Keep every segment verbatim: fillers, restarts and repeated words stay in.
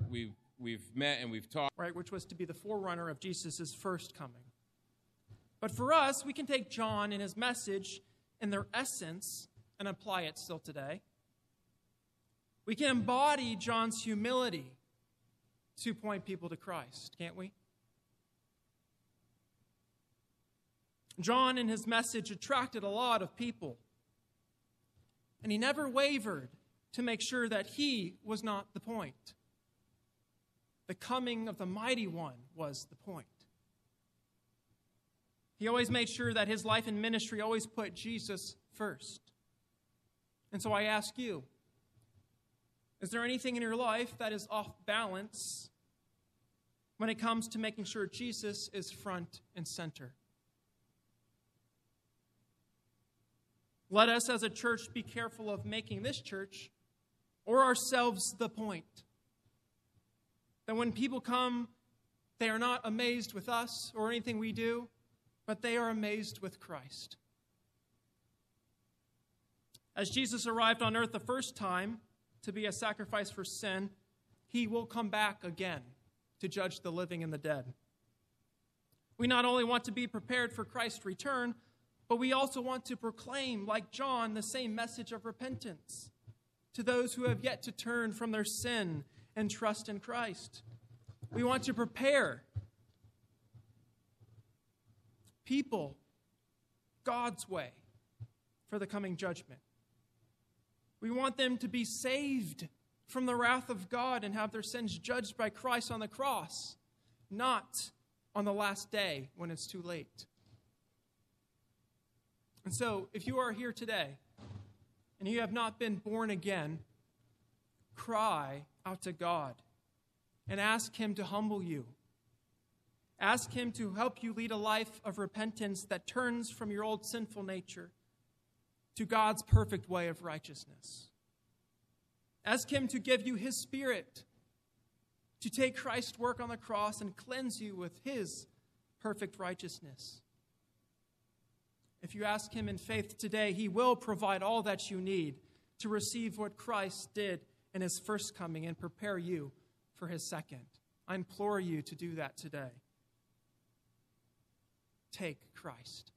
we've we've met and we've talked, right, which was to be the forerunner of Jesus' first coming. But for us, we can take John and his message and their essence and apply it still today. We can embody John's humility to point people to Christ, can't we? John and his message attracted a lot of people, and he never wavered to make sure that he was not the point. The coming of the Mighty One was the point. He always made sure that his life and ministry always put Jesus first. And so I ask you, is there anything in your life that is off balance when it comes to making sure Jesus is front and center? Let us as a church be careful of making this church or ourselves the point. That when people come, they are not amazed with us or anything we do, but they are amazed with Christ. As Jesus arrived on earth the first time to be a sacrifice for sin, he will come back again to judge the living and the dead. We not only want to be prepared for Christ's return, but we also want to proclaim, like John, the same message of repentance to those who have yet to turn from their sin and trust in Christ. We want to prepare people God's way for the coming judgment. We want them to be saved from the wrath of God and have their sins judged by Christ on the cross, not on the last day when it's too late. And so, if you are here today and you have not been born again, cry out to God and ask him to humble you. Ask him to help you lead a life of repentance that turns from your old sinful nature to God's perfect way of righteousness. Ask him to give you his Spirit, to take Christ's work on the cross and cleanse you with his perfect righteousness. If you ask him in faith today, he will provide all that you need to receive what Christ did in his first coming and prepare you for his second. I implore you to do that today. Take Christ.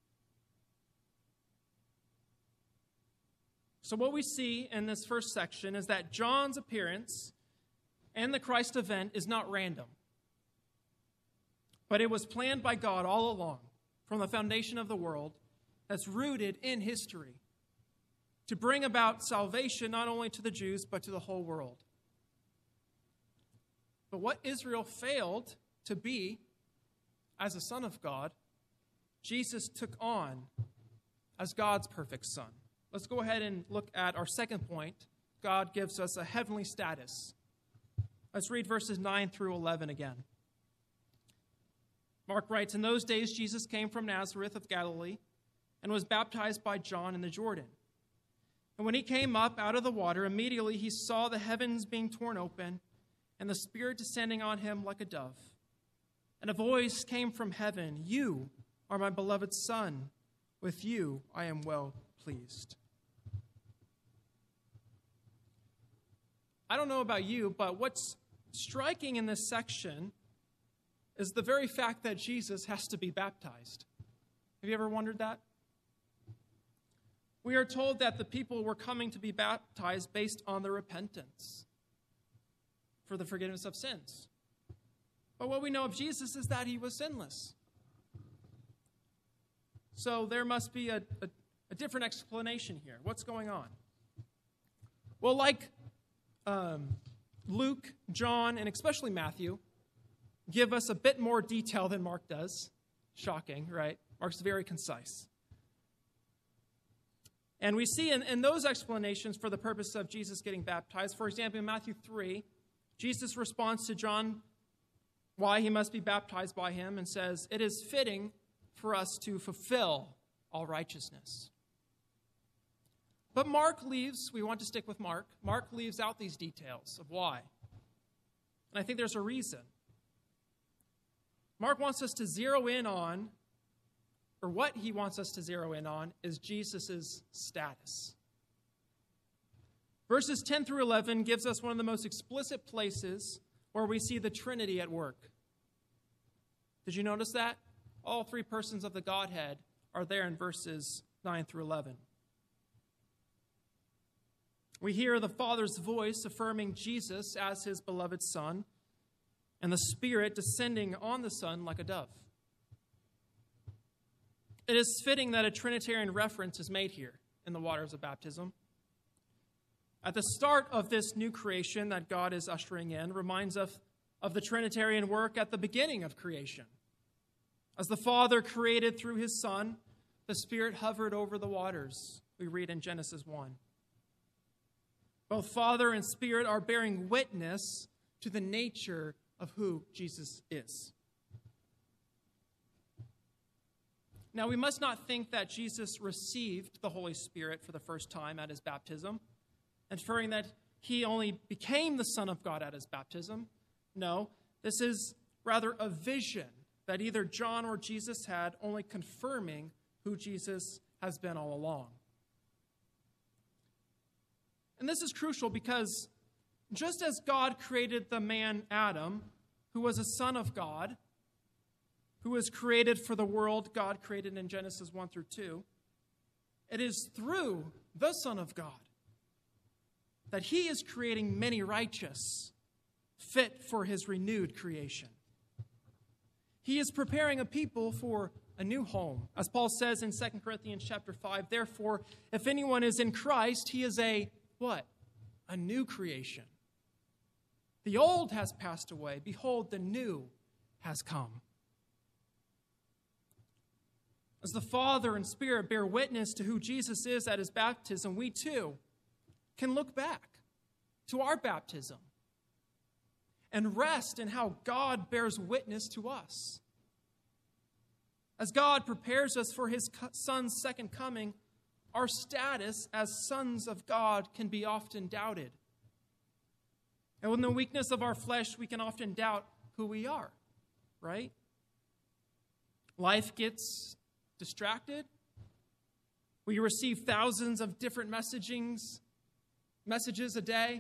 So what we see in this first section is that John's appearance and the Christ event is not random, but it was planned by God all along from the foundation of the world, that's rooted in history to bring about salvation not only to the Jews but to the whole world. But what Israel failed to be as a son of God, Jesus took on as God's perfect son. Let's go ahead and look at our second point. God gives us a heavenly status. Let's read verses nine through eleven again. Mark writes, "In those days Jesus came from Nazareth of Galilee and was baptized by John in the Jordan. And when he came up out of the water, immediately he saw the heavens being torn open and the Spirit descending on him like a dove. And a voice came from heaven, 'You are my beloved Son. With you I am well pleased.'" I don't know about you, but what's striking in this section is the very fact that Jesus has to be baptized. Have you ever wondered that? We are told that the people were coming to be baptized based on their repentance for the forgiveness of sins. But what we know of Jesus is that he was sinless. So there must be a, a, a different explanation here. What's going on? Well, like um, Luke, John, and especially Matthew give us a bit more detail than Mark does. Shocking, right? Mark's very concise. And we see in, in those explanations for the purpose of Jesus getting baptized, for example, in Matthew three, Jesus responds to John why he must be baptized by him and says, "It is fitting for us to fulfill all righteousness." But Mark leaves, we want to stick with Mark, Mark leaves out these details of why. And I think there's a reason. Mark wants us to zero in on, or what he wants us to zero in on, is Jesus' status. Verses ten through eleven gives us one of the most explicit places where we see the Trinity at work. Did you notice that? All three persons of the Godhead are there in verses nine through eleven. We hear the Father's voice affirming Jesus as his beloved Son, and the Spirit descending on the Son like a dove. It is fitting that a Trinitarian reference is made here in the waters of baptism. At the start of this new creation that God is ushering in reminds us of the Trinitarian work at the beginning of creation. As the Father created through his Son, the Spirit hovered over the waters, we read in Genesis one. Both Father and Spirit are bearing witness to the nature of who Jesus is. Now, we must not think that Jesus received the Holy Spirit for the first time at his baptism, inferring that he only became the Son of God at his baptism. No, this is rather a vision that either John or Jesus had, only confirming who Jesus has been all along. And this is crucial because just as God created the man Adam, who was a son of God, who was created for the world God created in Genesis one through two, it is through the Son of God that he is creating many righteous, fit for his renewed creation. He is preparing a people for a new home. As Paul says in Second Corinthians chapter five, therefore, if anyone is in Christ, he is a, what? A new creation. The old has passed away. Behold, the new has come. As the Father and Spirit bear witness to who Jesus is at his baptism, we too can look back to our baptism and rest in how God bears witness to us. As God prepares us for his Son's second coming, our status as sons of God can be often doubted. And in the weakness of our flesh, we can often doubt who we are, right? Life gets distracted. We receive thousands of different messagings, messages a day.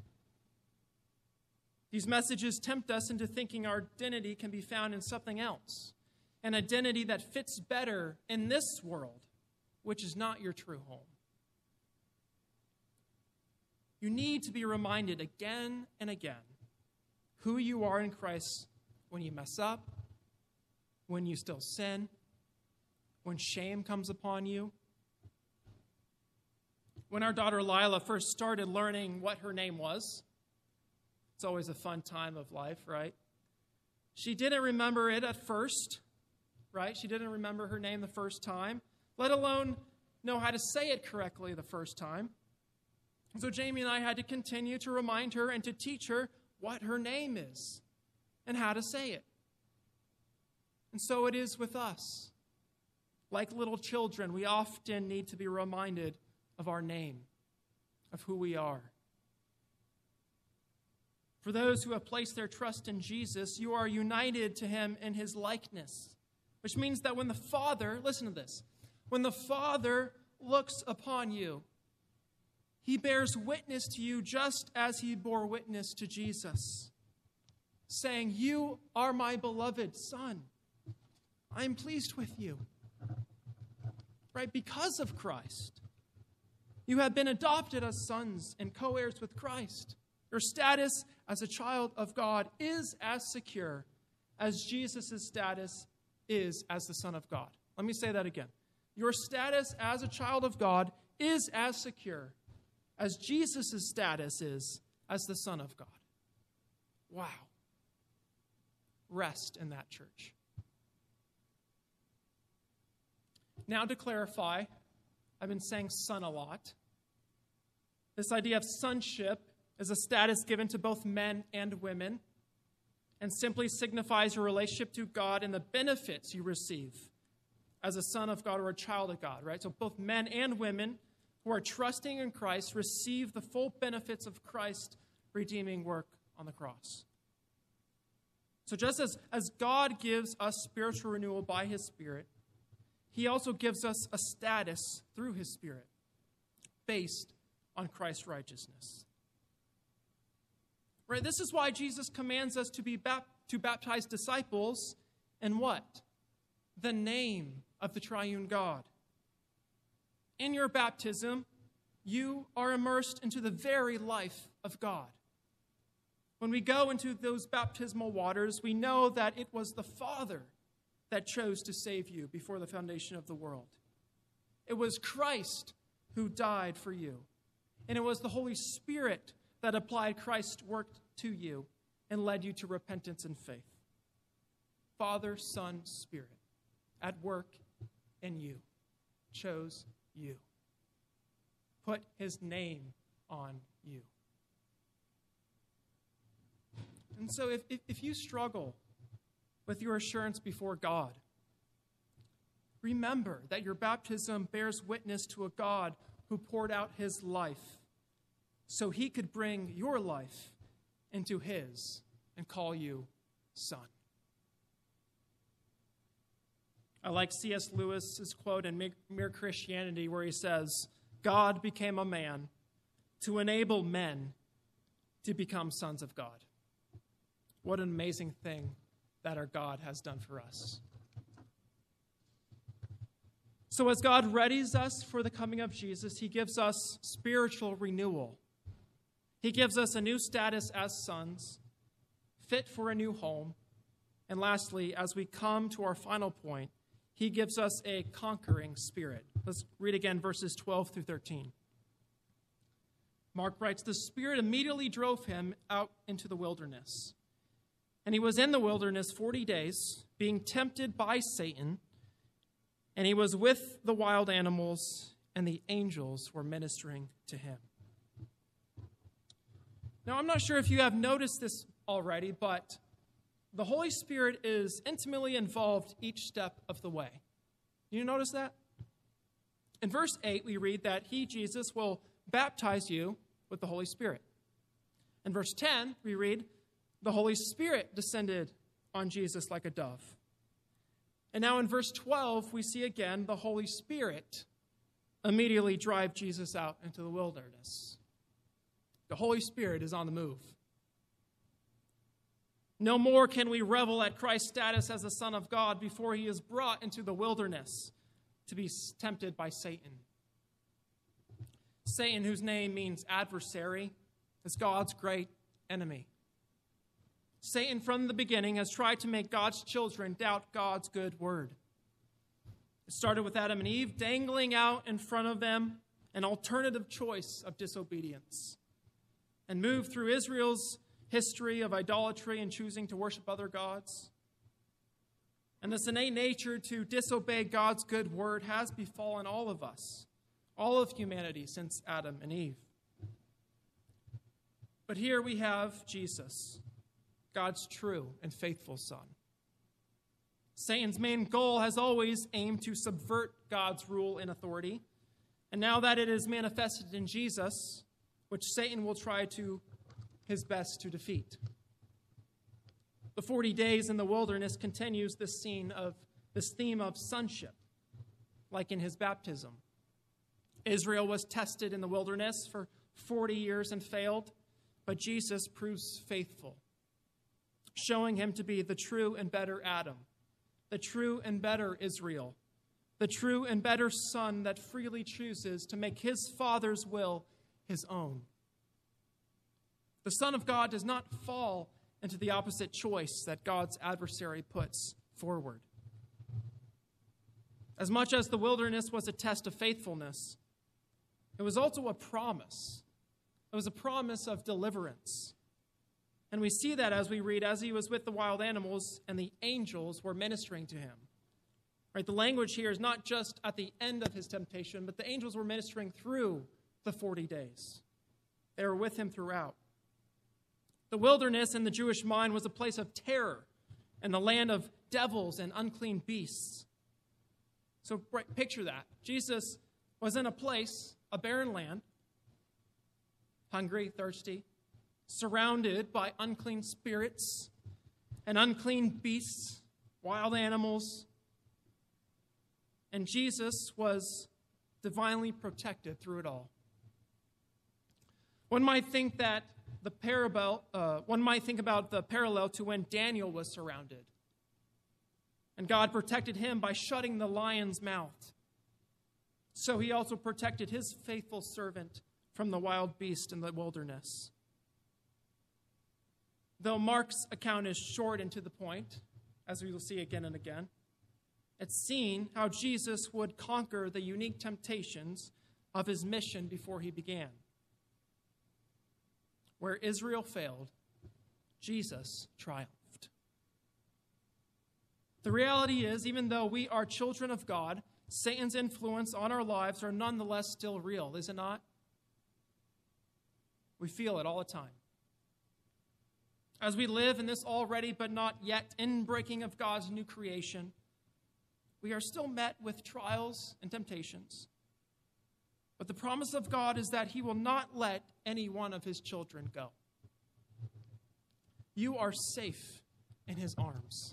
These messages tempt us into thinking our identity can be found in something else, an identity that fits better in this world, which is not your true home. You need to be reminded again and again who you are in Christ when you mess up, when you still sin, when shame comes upon you. When our daughter Lila first started learning what her name was, it's always a fun time of life, right? She didn't remember it at first, right? She didn't remember her name the first time, let alone know how to say it correctly the first time. So Jamie and I had to continue to remind her and to teach her what her name is and how to say it. And so it is with us. Like little children, we often need to be reminded of our name, of who we are. For those who have placed their trust in Jesus, you are united to him in his likeness, which means that when the Father, listen to this, when the Father looks upon you, he bears witness to you just as he bore witness to Jesus, saying, "You are my beloved Son. I am pleased with you." Right? Because of Christ, you have been adopted as sons and co-heirs with Christ. Your status as a child of God is as secure as Jesus' status is as the Son of God. Let me say that again. Your status as a child of God is as secure as Jesus' status is as the Son of God. Wow. Rest in that, church. Now to clarify, I've been saying son a lot. This idea of sonship is a status given to both men and women and simply signifies your relationship to God and the benefits you receive as a son of God or a child of God, right? So both men and women who are trusting in Christ receive the full benefits of Christ's redeeming work on the cross. So just as, as God gives us spiritual renewal by his Spirit, he also gives us a status through his Spirit based on Christ's righteousness. Right? This is why Jesus commands us to be bap- to baptize disciples in what? The name of the triune God. In your baptism, you are immersed into the very life of God. When we go into those baptismal waters, we know that it was the Father that chose to save you before the foundation of the world. It was Christ who died for you. And it was the Holy Spirit that applied Christ's work to you and led you to repentance and faith. Father, Son, Spirit, at work in you, chose you. Put his name on you. And so if, if, if you struggle with your assurance before God, remember that your baptism bears witness to a God who poured out his life so he could bring your life into his and call you son. I like C S Lewis's quote in Mere Christianity where he says, God became a man to enable men to become sons of God. What an amazing thing that our God has done for us. So as God readies us for the coming of Jesus, he gives us spiritual renewal. He gives us a new status as sons, fit for a new home. And lastly, as we come to our final point, he gives us a conquering spirit. Let's read again verses twelve through thirteen. Mark writes, the Spirit immediately drove him out into the wilderness. And he was in the wilderness forty days, being tempted by Satan. And he was with the wild animals, and the angels were ministering to him. Now, I'm not sure if you have noticed this already, but the Holy Spirit is intimately involved each step of the way. You notice that? In verse eight, we read that he, Jesus, will baptize you with the Holy Spirit. In verse ten, we read, the Holy Spirit descended on Jesus like a dove. And now in verse twelve, we see again the Holy Spirit immediately drive Jesus out into the wilderness. The Holy Spirit is on the move. No more can we revel at Christ's status as the Son of God before he is brought into the wilderness to be tempted by Satan. Satan, whose name means adversary, is God's great enemy. Satan, from the beginning, has tried to make God's children doubt God's good word. It started with Adam and Eve dangling out in front of them an alternative choice of disobedience, and moved through Israel's history of idolatry and choosing to worship other gods. And this innate nature to disobey God's good word has befallen all of us, all of humanity since Adam and Eve. But here we have Jesus, God's true and faithful Son. Satan's main goal has always aimed to subvert God's rule and authority. And now that it is manifested in Jesus, which Satan will try to his best to defeat. The forty days in the wilderness continues this scene of this theme of sonship, like in his baptism. Israel was tested in the wilderness for forty years and failed, but Jesus proves faithful, showing him to be the true and better Adam, the true and better Israel, the true and better Son that freely chooses to make his Father's will his own. The Son of God does not fall into the opposite choice that God's adversary puts forward. As much as the wilderness was a test of faithfulness, it was also a promise. It was a promise of deliverance. And we see that as we read, as he was with the wild animals and the angels were ministering to him. Right? The language here is not just at the end of his temptation, but the angels were ministering through the forty days. They were with him throughout. The wilderness in the Jewish mind was a place of terror and the land of devils and unclean beasts. So picture that. Jesus was in a place, a barren land, hungry, thirsty, surrounded by unclean spirits and unclean beasts, wild animals. And Jesus was divinely protected through it all. One might think that the parallel, uh, one might think about the parallel to when Daniel was surrounded. And God protected him by shutting the lion's mouth. So he also protected his faithful servant from the wild beast in the wilderness. Though Mark's account is short and to the point, as we will see again and again, it's seen how Jesus would conquer the unique temptations of his mission before he began. Where Israel failed, Jesus triumphed. The reality is, even though we are children of God, Satan's influence on our lives are nonetheless still real, is it not? We feel it all the time. As we live in this already but not yet inbreaking of God's new creation, we are still met with trials and temptations. But the promise of God is that he will not let any one of his children go. You are safe in his arms.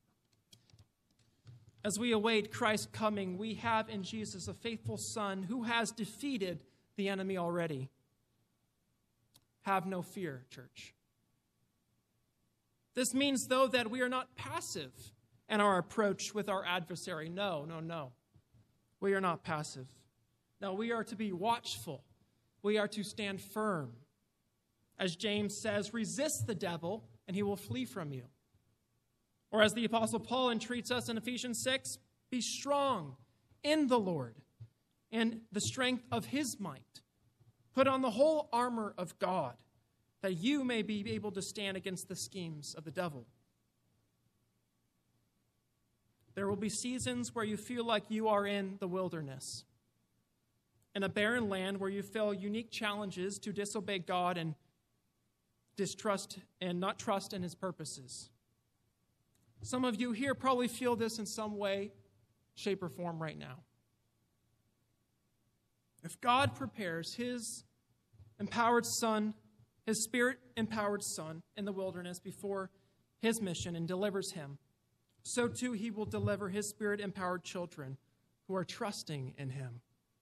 As we await Christ's coming, we have in Jesus a faithful Son who has defeated the enemy already. Have no fear, church. This means, though, that we are not passive in our approach with our adversary. No, no, no. We are not passive. No, we are to be watchful. We are to stand firm. As James says, resist the devil and he will flee from you. Or as the Apostle Paul entreats us in Ephesians six, be strong in the Lord and the strength of his might. Put on the whole armor of God, that you may be able to stand against the schemes of the devil. There will be seasons where you feel like you are in the wilderness, in a barren land where you feel unique challenges to disobey God and distrust and not trust in his purposes. Some of you here probably feel this in some way, shape, or form right now. If God prepares his empowered Son, his Spirit-empowered Son in the wilderness before his mission and delivers him, so too he will deliver his Spirit-empowered children who are trusting in him.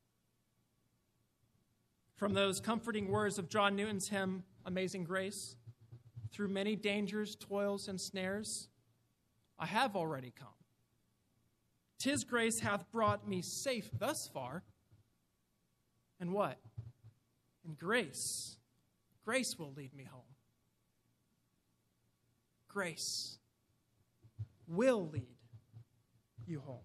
From those comforting words of John Newton's hymn, Amazing Grace, through many dangers, toils, and snares, I have already come. 'Tis grace hath brought me safe thus far. And what? And grace. Grace will lead me home. Grace will lead you home.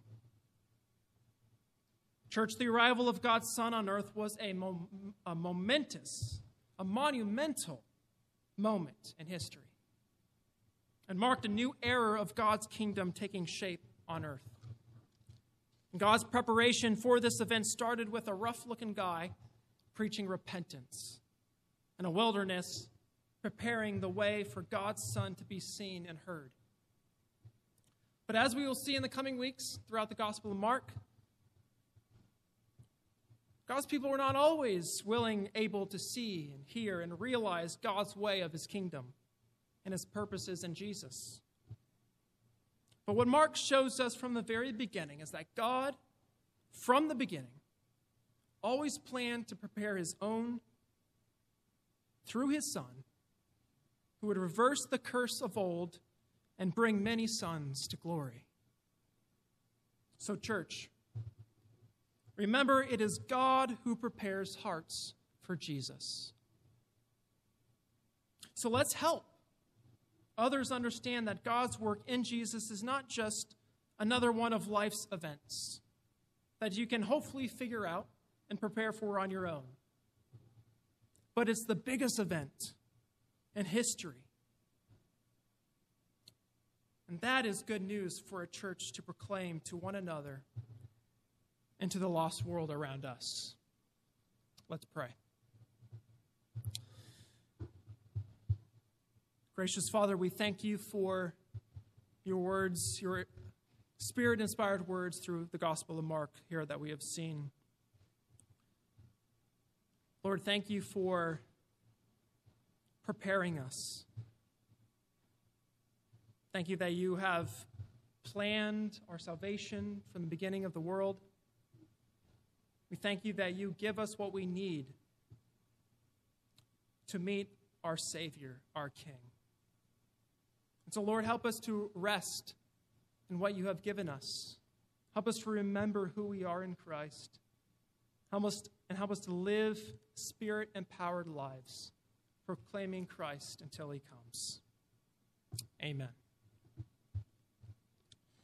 Church, the arrival of God's Son on earth was a, mom- a momentous, a monumental moment in history, and marked a new era of God's kingdom taking shape on earth. And God's preparation for this event started with a rough-looking guy preaching repentance, and a wilderness preparing the way for God's Son to be seen and heard. But as we will see in the coming weeks throughout the Gospel of Mark, God's people were not always willing, able to see and hear and realize God's way of his kingdom and his purposes in Jesus. But what Mark shows us from the very beginning is that God, from the beginning, always planned to prepare his own through his Son, who would reverse the curse of old and bring many sons to glory. So, church, remember, it is God who prepares hearts for Jesus. So let's help others understand that God's work in Jesus is not just another one of life's events that you can hopefully figure out and prepare for on your own. But it's the biggest event in history. And that is good news for a church to proclaim to one another and to the lost world around us. Let's pray. Gracious Father, we thank you for your words, your Spirit-inspired words through the Gospel of Mark here that we have seen. Lord, thank you for preparing us. Thank you that you have planned our salvation from the beginning of the world. We thank you that you give us what we need to meet our Savior, our King. And so, Lord, help us to rest in what you have given us. Help us to remember who we are in Christ. Help us, and help us to live Spirit-empowered lives, proclaiming Christ until he comes. Amen.